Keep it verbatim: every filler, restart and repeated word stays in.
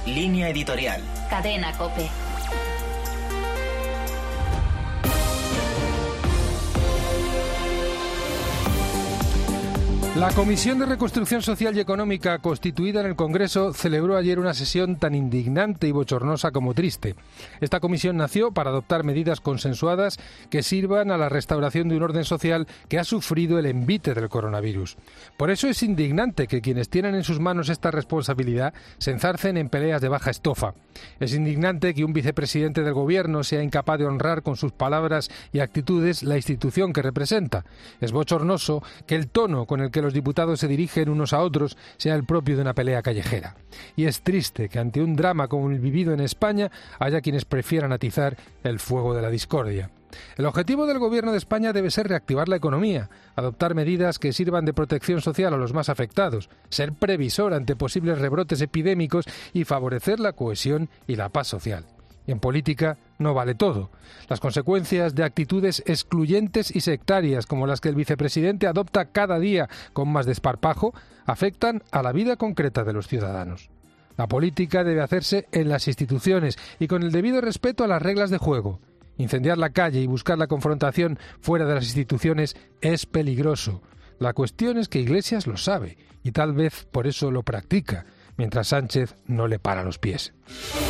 Línea editorial. Cadena COPE. La Comisión de Reconstrucción Social y Económica constituida en el Congreso celebró ayer una sesión tan indignante y bochornosa como triste. Esta comisión nació para adoptar medidas consensuadas que sirvan a la restauración de un orden social que ha sufrido el envite del coronavirus. Por eso es indignante que quienes tienen en sus manos esta responsabilidad se enzarcen en peleas de baja estofa. Es indignante que un vicepresidente del Gobierno sea incapaz de honrar con sus palabras y actitudes la institución que representa. Es bochornoso que el tono con el que los diputados se dirigen unos a otros sea el propio de una pelea callejera. Y es triste que ante un drama como el vivido en España haya quienes prefieran atizar el fuego de la discordia. El objetivo del Gobierno de España debe ser reactivar la economía, adoptar medidas que sirvan de protección social a los más afectados, ser previsor ante posibles rebrotes epidémicos y favorecer la cohesión y la paz social. Y en política no vale todo. Las consecuencias de actitudes excluyentes y sectarias como las que el vicepresidente adopta cada día con más desparpajo afectan a la vida concreta de los ciudadanos. La política debe hacerse en las instituciones y con el debido respeto a las reglas de juego. Incendiar la calle y buscar la confrontación fuera de las instituciones es peligroso. La cuestión es que Iglesias lo sabe y tal vez por eso lo practica, mientras Sánchez no le para los pies.